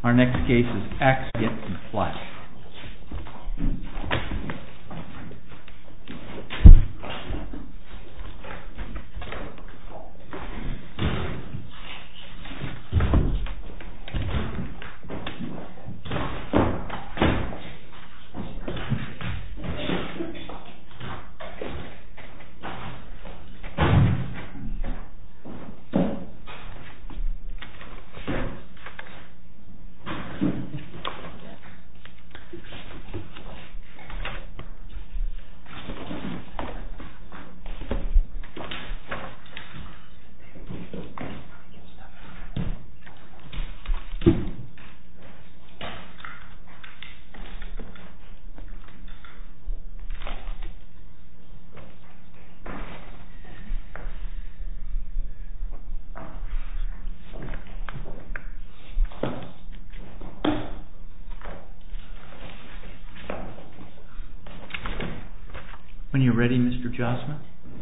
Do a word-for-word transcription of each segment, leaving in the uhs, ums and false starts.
Our next case is Accent and Flash. When you're ready, Mister Josma.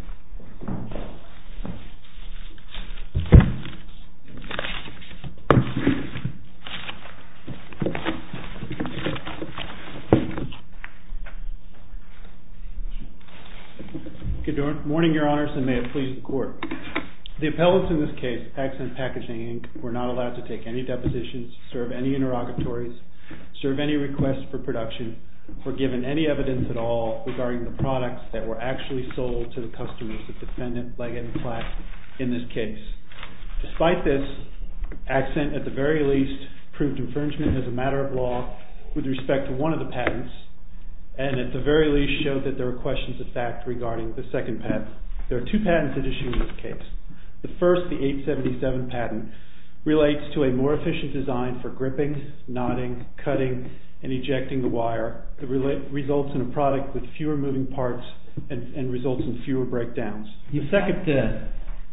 Good morning, Your Honors, and may it please the Court. The appellants in this case, Accent Packaging, Incorporated, were not allowed to take any depositions, serve any interrogatories, serve any requests for production, or given any evidence at all regarding the products that were actually sold to the customers of defendant Leggett and Platt in this case. Despite this, Accent at the very least proved infringement as a matter of law with respect to one of the patents, and at the very least showed that there were questions of fact regarding the second patent. There are two patents at issue in this case. The first, the eight seventy-seven patent, relates to a more efficient design for gripping, knotting, cutting, and ejecting the wire that rela- results in a product with fewer moving parts and, and results in fewer breakdowns. The second, uh,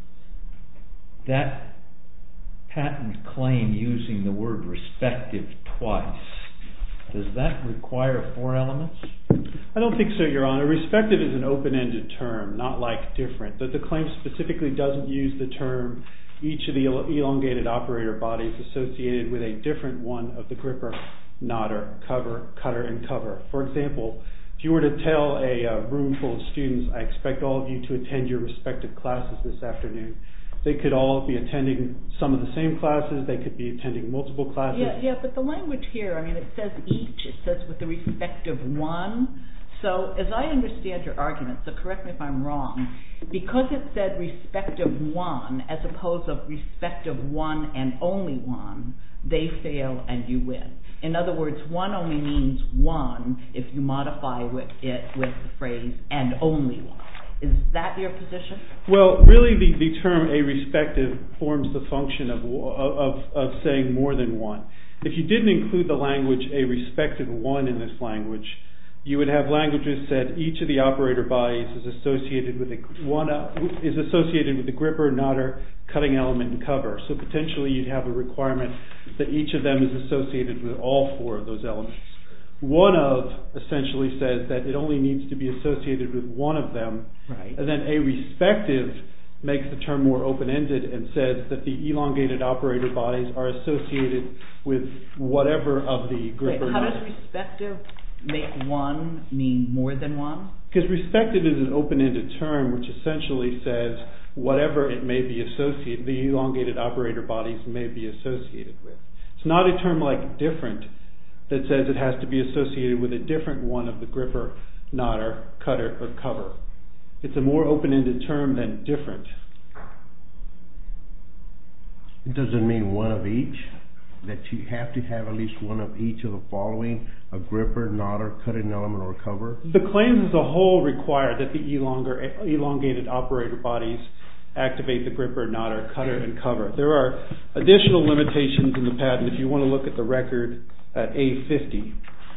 that patent claim using the word respective twice, does that require four elements? I don't think so, Your Honor. Respective is an open-ended term, not like different. The, the claim specifically doesn't use the term each of the elongated operator bodies associated with a different one of the gripper, knotter, cover, cutter, and cover. For example, if you were to tell a uh, room full of students, I expect all of you to attend your respective classes this afternoon, they could all be attending some of the same classes, they could be attending multiple classes. Yeah, yeah, but the language here, I mean, it says each, it says with the respective one. So as I understand your argument, so correct me if I'm wrong, because it said respective one as opposed to respective one and only one, they fail and you win. In other words, one only means one if you modify it with the phrase and only one. Is that your position? Well, really the, the term a respective forms the function of, of, of saying more than one. If you didn't include the language a respective one in this language, you would have language that said each of the operator bodies is associated with a one uh, is associated with the gripper, knotter, cutting element, and cover. So potentially you'd have a requirement that each of them is associated with all four of those elements. One of essentially says that it only needs to be associated with one of them, right. And then a respective makes the term more open-ended and says that the elongated operator bodies are associated with whatever of the gripper. Wait, how does respective make one mean more than one? Because respective is an open-ended term which essentially says whatever it may be associated, the elongated operator bodies may be associated with. It's not a term like different that says it has to be associated with a different one of the gripper, knotter, cutter, or cover. It's a more open-ended term than different. It doesn't mean one of each, that you have to have at least one of each of the following, a gripper, knotter, cutting element, or cover? The claims as a whole require that the elonger, elongated operator bodies activate the gripper, knotter, cutter, and cover. There are additional limitations in the patent if you want to look at the record at A fifty.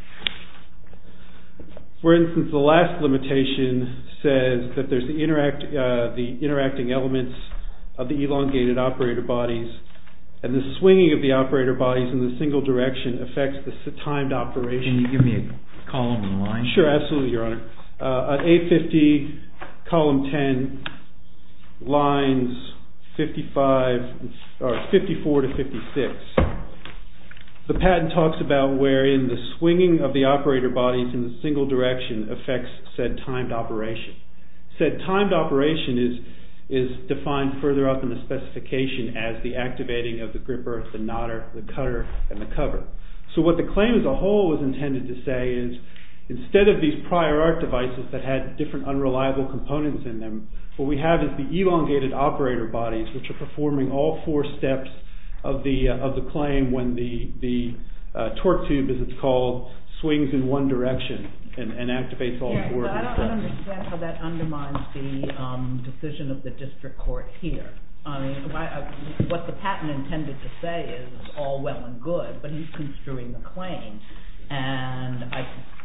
For instance, the last limitation says that there's the, interact, uh, the interacting elements of the elongated operator bodies, and the swinging of the operator bodies in the single direction affects the timed operation. Can you give me a column and line? Sure, absolutely, Your Honor. Uh, at A fifty, column ten, lines fifty-five, or fifty-four to fifty-six. the patent talks about wherein the swinging of the operator bodies in the single direction affects said timed operation. Said timed operation is is defined further up in the specification as the activating of the gripper, the knotter, the cutter, and the cover. So what the claim as a whole was intended to say is, instead of these prior art devices that had different unreliable components in them, what we have is the elongated operator bodies, which are performing all four steps of the uh, of the claim when the the uh, torque tube, as it's called, swings in one direction and, and activates all yeah, four of I these don't, steps. I don't understand how that undermines the um, decision of the district court here. I mean, why, uh, what the patent intended to say is all well and good, but he's construing the claim, and I,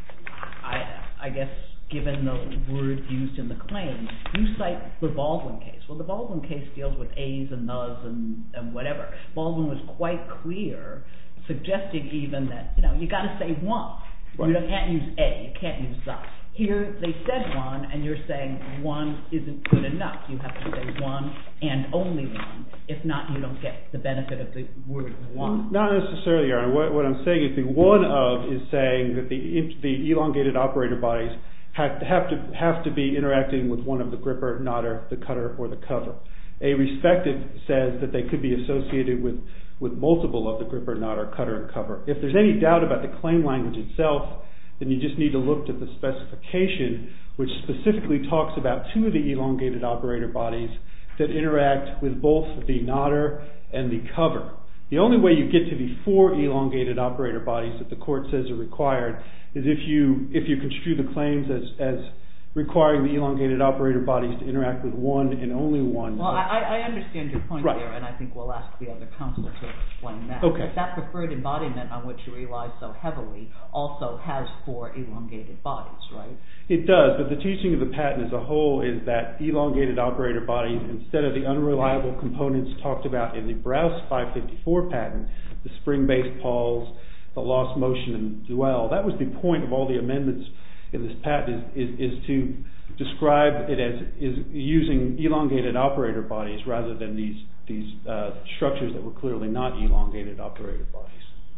I, I guess given the words used in the claim, you cite the Baldwin case. Well, the Baldwin case deals with A's and no's and, and whatever. Baldwin was quite clear, suggesting even that, you know, you got to say one. Right. You can't use A, you can't use the. Here they said one, and you're saying one isn't good enough. You have to say one and only one. If not, you don't get the benefit of the word one. Not necessarily, Your Honor. What, what I'm saying is the one of is saying that the the elongated operator bodies have to have to have to be interacting with one of the gripper, knotter, the cutter, or the cover. A respective says that they could be associated with with multiple of the gripper, knotter, cutter, and cover. If there's any doubt about the claim language itself, then you just need to look at the specification, which specifically talks about two of the elongated operator bodies that interact with both the knotter and the cover. The only way you get to the four elongated operator bodies that the court says are required is if you if you construe the claims as as requiring the elongated operator bodies to interact with one and only one. Well, I, I understand your point right. there, and I think we'll ask the other counsel to explain that. Okay. But that preferred embodiment on which you rely so heavily also has four elongated bodies, right? It does, but the teaching of the patent as a whole is that elongated operator bodies, instead of the unreliable components talked about in the Browse five fifty-four patent, the spring-based pawls, the lost motion, and dwell, that was the point of all the amendments in this patent is, is, is to describe it as is using elongated operator bodies rather than these these uh, structures that were clearly not elongated operator bodies.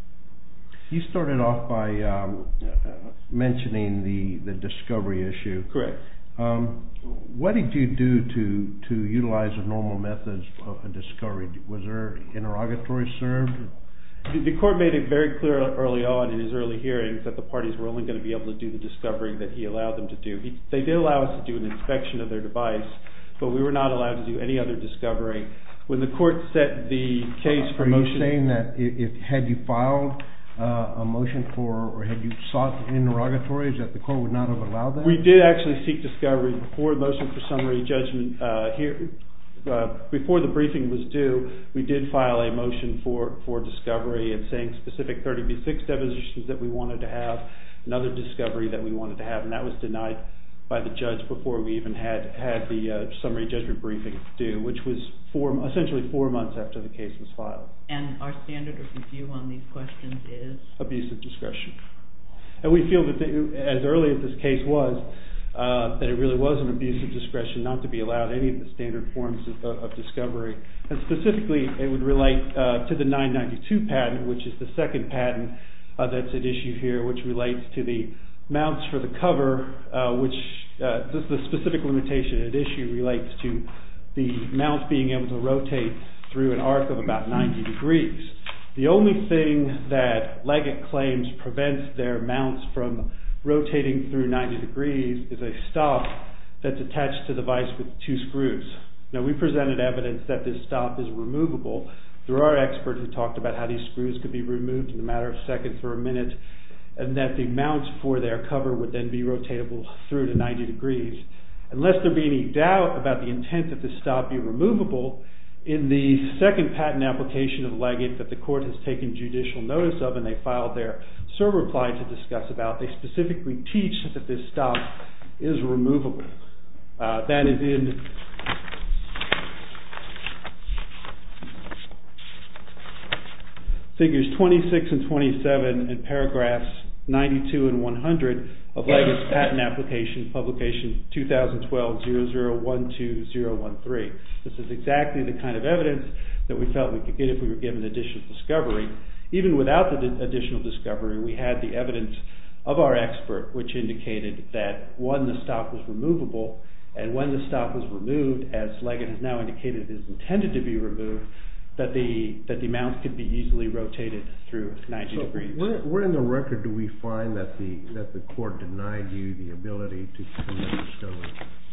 You started off by um, mentioning the, the discovery issue. Correct. Um, what did you do to to utilize the normal methods of a discovery? Was there interrogatory served? The court made it very clear early on in his early hearings that the parties were only going to be able to do the discovery that he allowed them to do. He, they did allow us to do an inspection of their device, but we were not allowed to do any other discovery. When the court set the case for Are motion... Are you saying that if, if had you filed uh, a motion for, or had you sought interrogatories, that the court would not have allowed that? We did actually seek discovery before the motion for summary judgment uh, here. Uh, before the briefing was due, we did file a motion for, for discovery and saying specific thirty B six depositions that we wanted to have, another discovery that we wanted to have, and that was denied by the judge before we even had had the uh, summary judgment briefing due, which was four, essentially four months after the case was filed. And our standard of review on these questions is? Abuse of discretion. And we feel that the, as early as this case was, Uh, that it really was an abuse of discretion not to be allowed any of the standard forms of, of discovery. And specifically, it would relate uh, to the nine ninety-two patent, which is the second patent uh, that's at issue here, which relates to the mounts for the cover, uh, which uh, this, the specific limitation at issue relates to the mounts being able to rotate through an arc of about ninety degrees. The only thing that Leggett claims prevents their mounts from rotating through ninety degrees is a stop that's attached to the vise with two screws. Now, we presented evidence that this stop is removable through our expert who talked about how these screws could be removed in a matter of seconds or a minute, and that the mounts for their cover would then be rotatable through to ninety degrees. Unless there be any doubt about the intent that this stop be removable, in the second patent application of Leggett that the court has taken judicial notice of and they filed their cert reply to discuss about, they specifically teach that this stop is removable. Uh, that is in figures twenty-six and twenty-seven and paragraphs ninety-two and one hundred of Leggett's patent application, publication two thousand twelve dash zero zero one two zero one three. This is exactly the kind of evidence that we felt we could get if we were given additional discovery. Even without the d- additional discovery, we had the evidence of our expert, which indicated that, one, the stock was removable, and when the stock was removed, as Leggett has now indicated is intended to be removed, that the that the mounts could be easily rotated through ninety so degrees. Where, where in the record do we find that the that the court denied you the ability to commit discovery?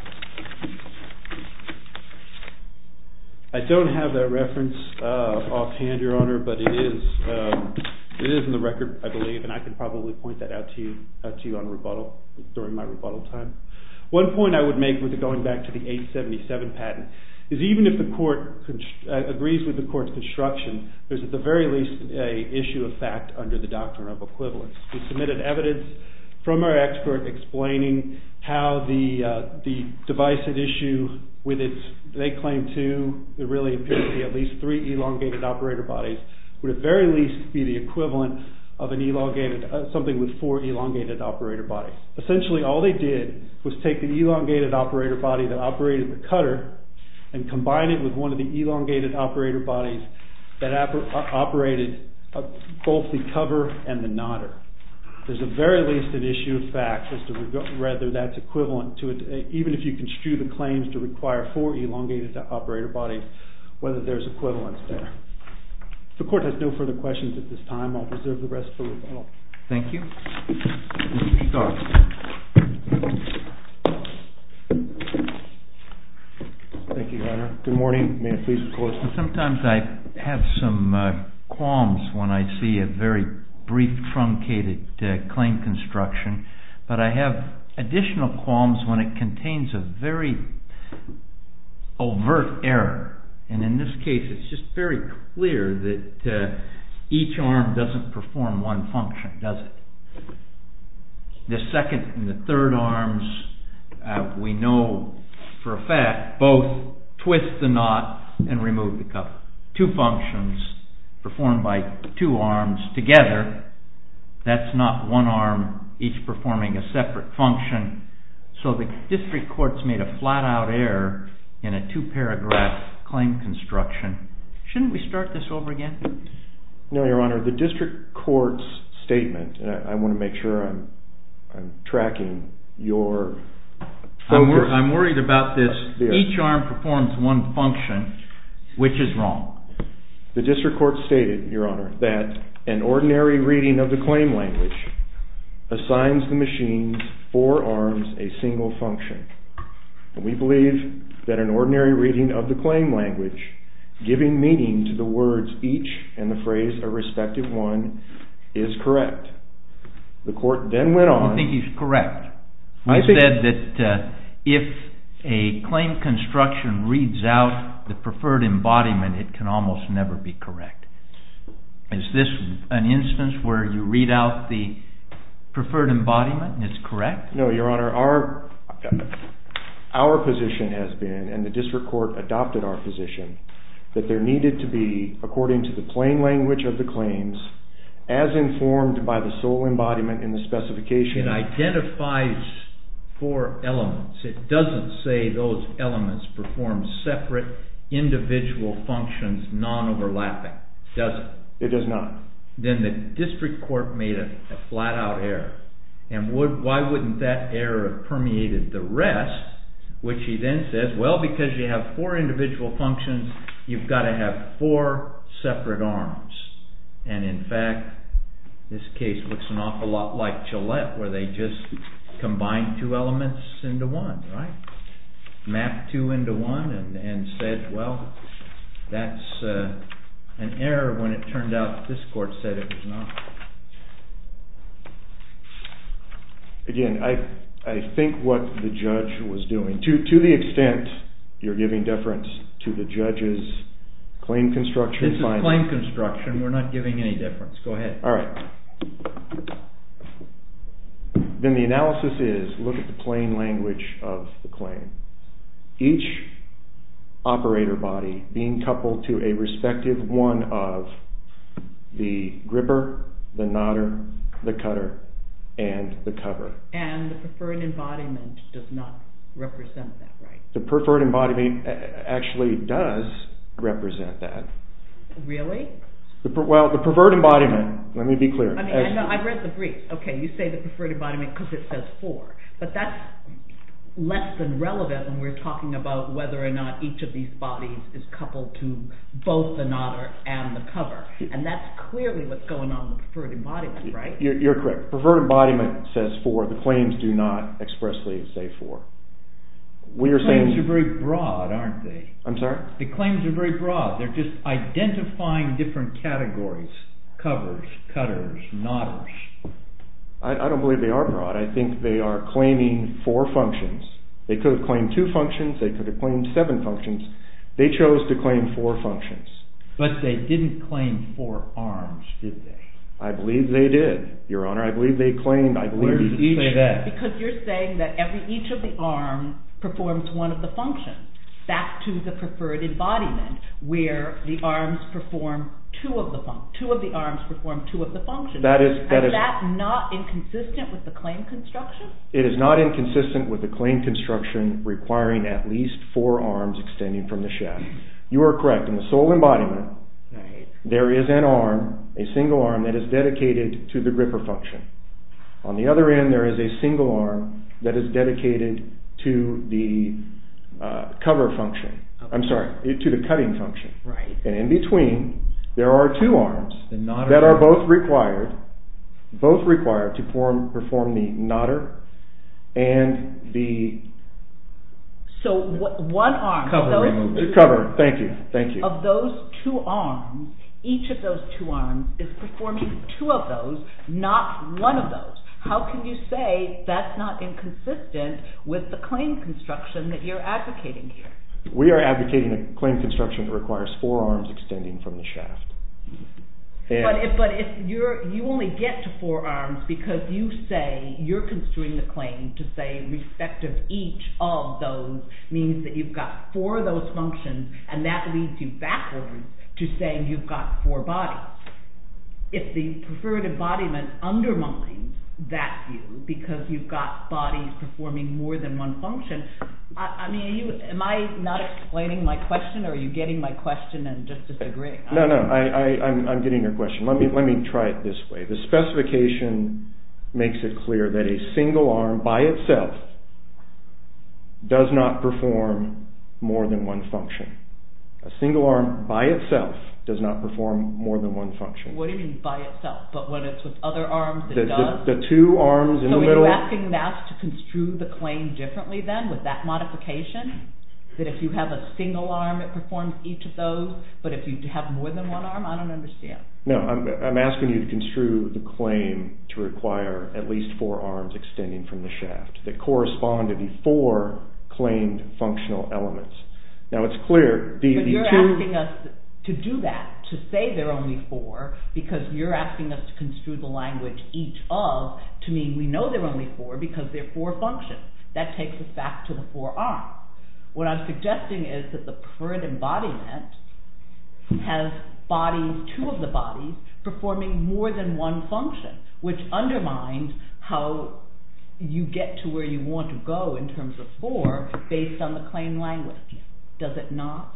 I don't have that reference uh, offhand, Your Honor, but it is um, it is in the record, I believe, and I can probably point that out to you out to you on rebuttal during my rebuttal time. One point I would make with the going back to the eight seventy-seven patent is even if the court const- uh, agrees with the court's construction, there's at the very least a issue of fact under the doctrine of equivalence. We submitted evidence from our expert explaining how the uh, the device at issue with its, they claim two, it really appears to be at least three elongated operator bodies, would at very least be the equivalent of an elongated, uh, something with four elongated operator bodies. Essentially all they did was take the elongated operator body that operated the cutter and combine it with one of the elongated operator bodies that oper- operated uh, both the cover and the nodder. There's at very least an issue of fact as to reg- whether that's equivalent to it, uh, even if you construe the claims to require four elongated operator bodies, whether there's equivalence there. If the court has no further questions at this time, I'll reserve the rest for rebuttal. Thank you. Mister Stark. Thank you, Your Honor. Good morning. May it please the court. Sometimes I have some uh, qualms when I see a very brief, truncated uh, claim construction, but I have additional qualms when it contains a very overt error. And in this case, it's just very clear that uh, each arm doesn't perform one function, does it? The second and the third arms, uh, we know for a fact, both twist the knot and remove the cover. Two functions performed by two arms together. That's not one arm each performing a separate function. So the district court's made a flat-out error in a two-paragraph claim construction. Shouldn't we start this over again? No, Your Honor. The district court's statement, and I, I want to make sure I'm I'm tracking your focus. I'm, wor- I'm worried about this. There. Each arm performs one function, which is wrong. The district court stated, Your Honor, that an ordinary reading of the claim language assigns the machine's four arms a single function. And we believe that an ordinary reading of the claim language, giving meaning to the words each and the phrase a respective one, is correct. The court then went on. I think he's correct. We I think said that uh, if a claim construction reads out the preferred embodiment, it can almost never be correct. Is this an instance where you read out the preferred embodiment and it's correct? No, Your Honor. Our our position has been, and the district court adopted our position, that there needed to be, according to the plain language of the claims, as informed by the sole embodiment in the specification. It identifies four elements. It doesn't say those elements perform separate individual functions, non-overlapping, does it? It does not. Then the district court made a, a flat-out error. And would, why wouldn't that error have permeated the rest, which he then says, well, because you have four individual functions, you've got to have four separate arms. And in fact, this case looks an awful lot like Gillette, where they just combined two elements into one, right? Mapped two into one and, and said, well, that's uh, an error, when it turned out this court said it was not. Again, I I think what the judge was doing, to to the extent you're giving deference to the judge's claim construction. This is finding. claim construction. We're not giving any difference. Go ahead. All right. Then the analysis is, look at the plain language of the claim. Each operator body being coupled to a respective one of the gripper, the nodder, the cutter, and the cover. And the preferred embodiment does not represent that, right? The preferred embodiment actually does represent that. Really? The, well, the preferred embodiment, let me be clear. I mean, I know, I've read the brief. Okay, you say the preferred embodiment because it says four, but that's less than relevant when we're talking about whether or not each of these bodies is coupled to both the knotter and the cover. And that's clearly what's going on in the preferred embodiment, right? You're, you're correct. Preferred embodiment says four. The claims do not expressly say four. We are the claims saying, are very broad, aren't they? I'm sorry? The claims are very broad. They're just identifying different categories. Covers, cutters, knotters. I, I don't believe they are broad. I think they are claiming four functions. They could have claimed two functions. They could have claimed seven functions. They chose to claim four functions. But they didn't claim four arms, did they? I believe they did, Your Honor. I believe they claimed, I believe Where does it each... say that? Because you're saying that every each of the arms performs one of the functions. Back to the preferred embodiment, where the arms perform two of the fun- two of the arms perform two of the functions. That is that is is that not inconsistent with the claim construction? It is not inconsistent with the claim construction requiring at least four arms extending from the shaft. You are correct. In the sole embodiment, right, there is an arm, a single arm that is dedicated to the gripper function. On the other end, there is a single arm that is dedicated to the uh, cover function. Okay. I'm sorry, to the cutting function. Right. And in between, there are two arms The knotter that are both required, both required to perform, perform the knotter and the So wh- one arm, Cover those removal. two- cover. Thank you, thank you. of those two arms, each of those two arms is performing two of those, not one of those. How can you say that's not inconsistent with the claim construction that you're advocating here? We are advocating a claim construction that requires four arms extending from the shaft. And But if but if you're you only get to four arms because you say you're construing the claim to say respective each of those means that you've got four of those functions, and that leads you backwards to saying you've got four bodies. If the preferred embodiment undermines that view because you've got bodies performing more than one function, I, I mean, are you, am I not explaining my question, or are you getting my question and just disagreeing? No, no, I, I, I'm, I'm getting your question. Let me, let me try it this way. The specification makes it clear that a single arm by itself does not perform more than one function. A single arm by itself does not perform more than one function. What do you mean by itself? But when it's with other arms, it The, does? the, the two arms in so the are middle... you asking us to construe the claim differently then with that modification? That if you have a single arm, it performs each of those, but if you have more than one arm, I don't understand. No, I'm, I'm asking you to construe the claim to require at least four arms extending from the shaft that correspond to the four claimed functional elements. Now it's clear, the, but the you're two... asking us to do that, to say there are only four, because you're asking us to construe the language each of to mean we know there are only four because there are four functions. That takes us back to the four arms. What I'm suggesting is that the preferred embodiment has bodies, two of the bodies, performing more than one function, which undermines how you get to where you want to go in terms of four based on the claim language. Does it not?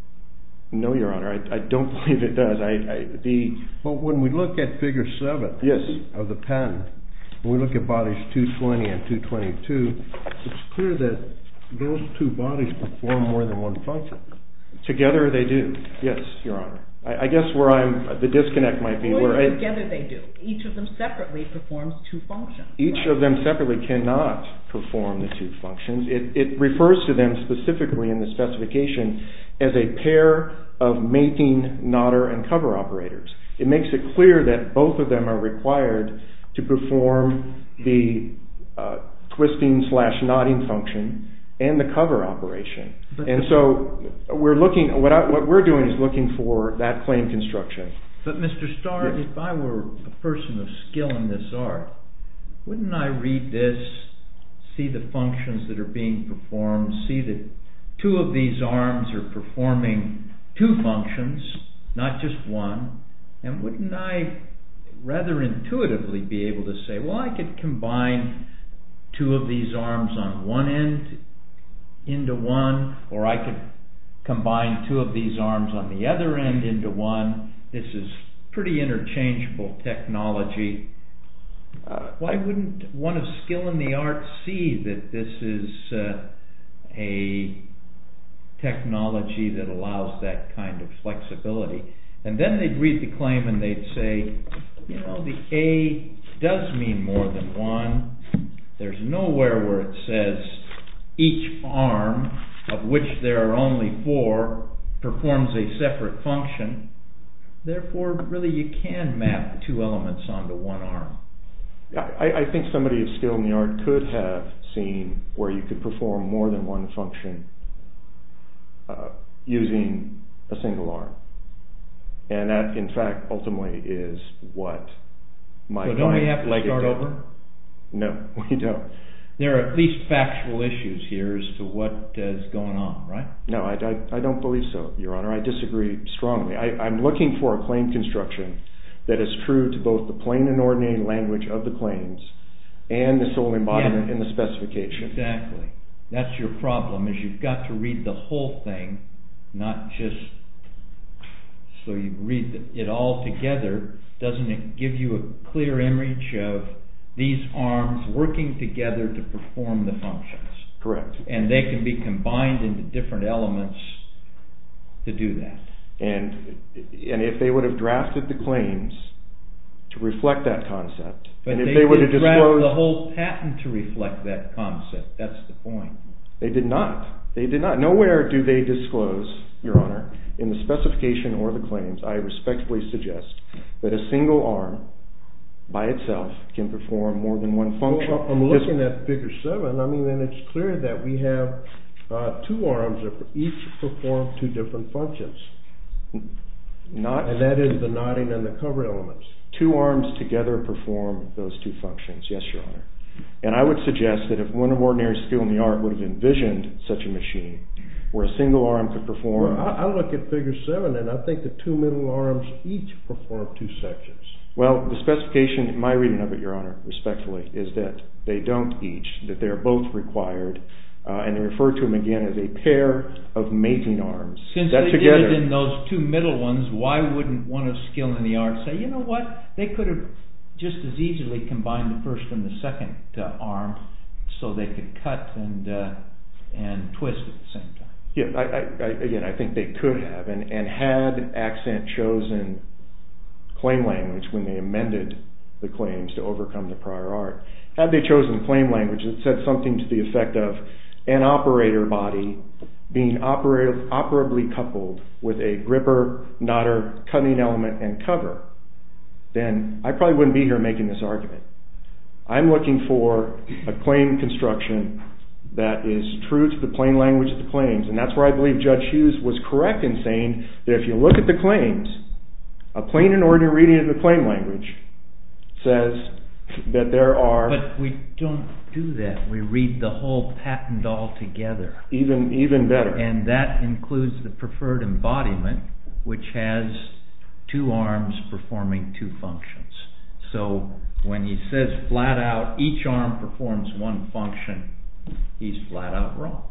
No, Your Honor, I, I don't believe it does. I, I, the well, when we look at Figure seven yes. of the patent, when we look at bodies two twenty and two twenty-two, it's clear that those two bodies perform more than one function. Together they do, yes, Your Honor. I, I guess where I'm, the disconnect might be Or where... I, together they do. Each of them separately performs two functions. Each right? of them separately cannot perform the two functions. It, it refers to them specifically in the specification as a pair of mating, knotter, and cover operators. It makes it clear that both of them are required to perform the uh, twisting slash knotting function and the cover operation. But and so we're looking, what, I, what we're doing is looking for that claim construction. But Mister Starr, yes. If I were a person of skill in this art, wouldn't I read this, see the functions that are being performed, see that two of these arms are performing two functions, not just one, and wouldn't I rather intuitively be able to say, well, I could combine two of these arms on one end into one, or I could combine two of these arms on the other end into one. This is pretty interchangeable technology. Uh, Why wouldn't one of skill in the art see that this is uh, a technology that allows that kind of flexibility? And then they'd read the claim and they'd say, you know, the A does mean more than one. There's nowhere where it says each arm, of which there are only four, performs a separate function. Therefore, really, you can map two elements onto one arm. I, I think somebody of skill in the art could have seen where you could perform more than one function uh, using a single arm. And that, in fact, ultimately is what my client... So don't we have to Leggett start did. over? No, we don't. There are at least factual issues here as to what is going on, right? No, I, I, I don't believe so, Your Honor. I disagree strongly. I, I'm looking for a claim construction that is true to both the plain and ordinary language of the claims and the sole embodiment yeah. in the specification. Exactly. That's your problem, is you've got to read the whole thing, not just so you read it all together. Doesn't it give you a clear image of these arms working together to perform the functions? Correct. And they can be combined into different elements to do that. And and if they would have drafted the claims to reflect that concept, but and if they, they would did have draft disclosed the whole patent to reflect that concept. That's the point. They did not. They did not. Nowhere do they disclose, Your Honor, in the specification or the claims, I respectfully suggest that a single arm by itself can perform more than one function. Well, I'm looking this, at figure seven. I mean, and it's clear that we have uh, two arms that each perform two different functions. Not, and that is the knotting and the cover elements. Two arms together perform those two functions, yes, Your Honor. And I would suggest that if one of ordinary skill in the art would have envisioned such a machine where a single arm could perform... Well, I, I look at figure seven, and I think the two middle arms each perform two sections. Well, the specification, my reading of it, Your Honor, respectfully, is that they don't each, that they're both required, uh, and they refer to them again as a pair of mating arms. Since that they together, did it in those two middle ones, why wouldn't one of skill in the art say, you know what, they could have just as easily combined the first and the second uh, arm so they could cut and uh, and twist at the same time? Yeah, I, I, I, again, I think they could have, and, and had Accent chosen claim language when they amended the claims to overcome the prior art, had they chosen claim language that said something to the effect of an operator body being oper- operably coupled with a gripper, knotter, cutting element, and cover, then I probably wouldn't be here making this argument. I'm looking for a claim construction that is true to the plain language of the claims, and that's where I believe Judge Hughes was correct in saying that if you look at the claims, a plain and ordinary reading of the claim language says that there are... But we don't do that. We read the whole patent all together. Even, even better. And that includes the preferred embodiment, which has two arms performing two functions. So when he says flat out, each arm performs one function, he's flat out wrong.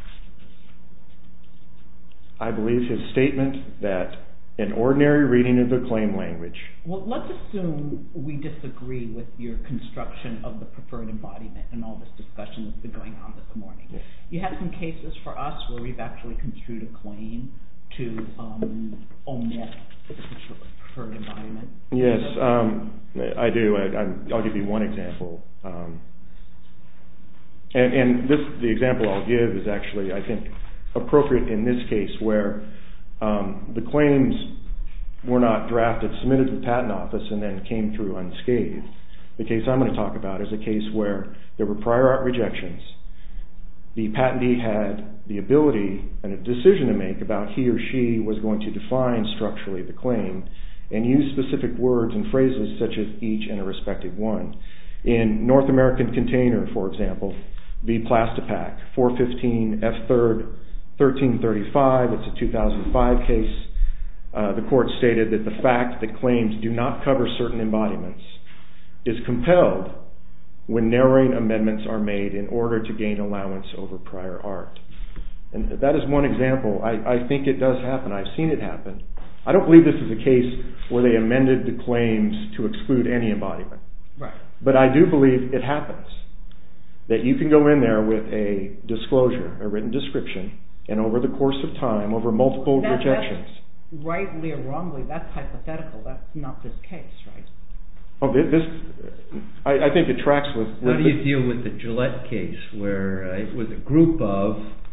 I believe his statement that an ordinary reading of the claim language... Well, let's assume we disagree with your construction of the preferred embodiment and all this discussion that's been going on this morning. Yes. You have some cases for us where we've actually construed a claim to um, omit the preferred embodiment. Yes, um, I do. I, I'm, I'll give you one example. Um, and and this, the example I'll give is actually, I think, appropriate in this case where um, the claims were not drafted, submitted to the patent office, and then came through unscathed. The case I'm going to talk about is a case where there were prior art rejections. The patentee had the ability and a decision to make about he or she was going to define structurally the claim and use specific words and phrases such as each and a respective one. In North American Container, for example, the Plastipac, four fifteen F third thirteen thirty-five, it's a two thousand five case. Uh, the court stated that the fact that claims do not cover certain embodiments is compelled when narrowing amendments are made in order to gain allowance over prior art. And that is one example. I, I think it does happen. I've seen it happen. I don't believe this is a case where they amended the claims to exclude any embodiment. Right. But I do believe it happens, that you can go in there with a disclosure, a written description, and over the course of time, over multiple that, rejections. That's rightly or wrongly, that's hypothetical. That's not this case, right? Oh, this, I, I think it tracks with... with How do you deal with the Gillette case where uh, it was a group of,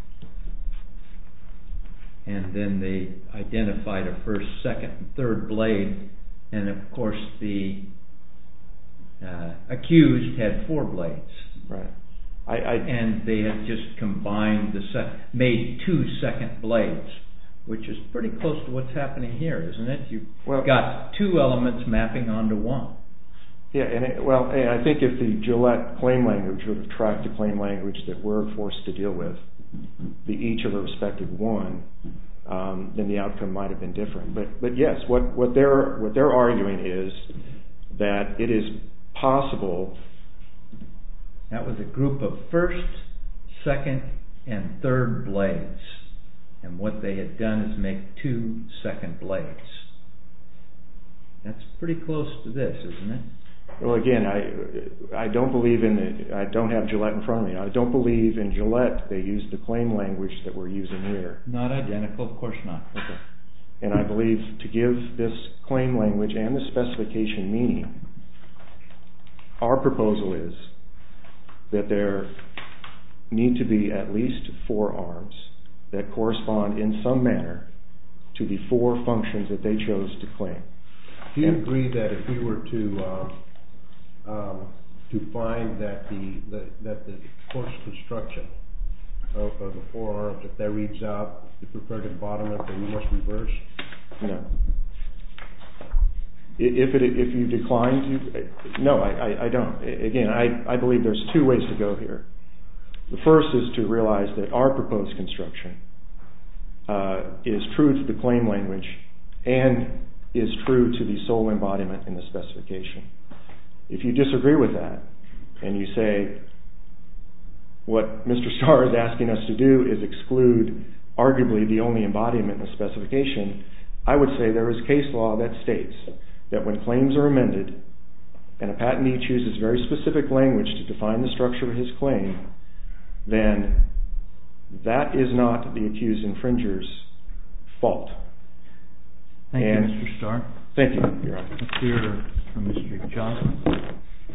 and then they identified a first, second, and third blade, and of course the uh, accused had four blades. Right. I, I, and they had just combined the sec- made two second blades, which is pretty close to what's happening here, isn't it? You've well, got two elements mapping onto one. Yeah, and it, well, and I think if the Gillette claim language would have tracked the claim language that we're forced to deal with, the each of a respective one, um, then the outcome might have been different. But but yes, what, what they're what they're arguing is that it is possible. That was a group of first, second, and third blades, and what they had done is make two second blades. That's pretty close to this, isn't it? Well, again, I I don't believe in it. I don't have Gillette in front of me. I don't believe in Gillette they used the claim language that we're using here. Not identical, of course not. Okay. And I believe to give this claim language and the specification meaning, our proposal is that there need to be at least four arms that correspond in some manner to the four functions that they chose to claim. Do you agree that if we were to uh, um, to find that the, the that the course construction of, of the four arms, if that reads out the preferred embodiment, then we must reverse? No. If it if you decline to, no, I, I, I don't. Again, I, I believe there's two ways to go here. The first is to realize that our proposed construction uh, is true to the claim language and is true to the sole embodiment in the specification. If you disagree with that and you say what Mister Starr is asking us to do is exclude arguably the only embodiment in the specification, I would say there is case law that states that when claims are amended and a patentee chooses very specific language to define the structure of his claim, then that is not the accused infringer's fault. Thank and you, Mister Starr. Thank you, Your Honor. Let's hear from Mister Josman.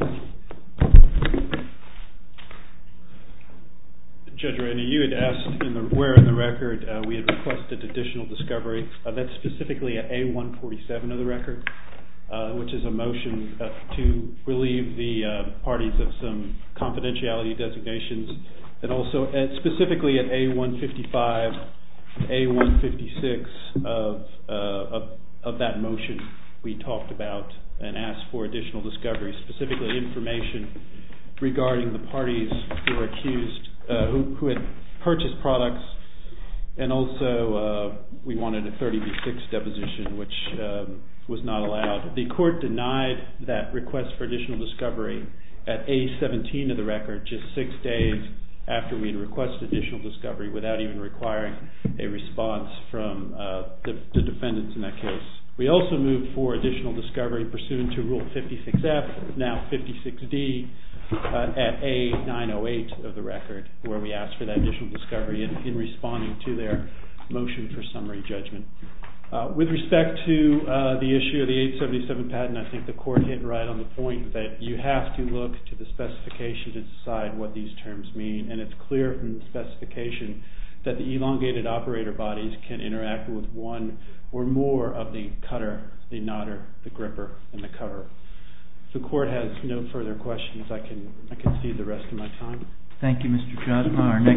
Judge Rainey, you had asked in the, where in the record uh, we had requested additional discovery. Uh, that's specifically at A one forty-seven of the record, uh, which is a motion uh, to relieve the uh, parties of some confidentiality designations, and also at, specifically at A one fifty-five, A one fifty-six of, uh, of of that motion we talked about and asked for additional discovery, specifically information regarding the parties who were accused, uh, who, who had purchased products, and also uh, we wanted a thirty B six deposition, which um, was not allowed. The court denied that request for additional discovery at A seventeen of the record, just six days after we had requested additional discovery without even requiring a response from uh, the, the defendants in that case. We also moved for additional discovery pursuant to Rule fifty-six F, now fifty-six D, uh, at A nine oh eight of the record, where we asked for that additional discovery in, in responding to their motion for summary judgment. Uh, with respect to uh, the issue of the eight seventy-seven patent, I think the court hit right on the point that you have to look to the specification to decide what these terms mean, and it's clear from the specification that the elongated operator bodies can interact with one or more of the cutter, the knotter, the gripper, and the cover. If the court has no further questions, I can I can cede the rest of my time. Thank you, Mister Josma. Our next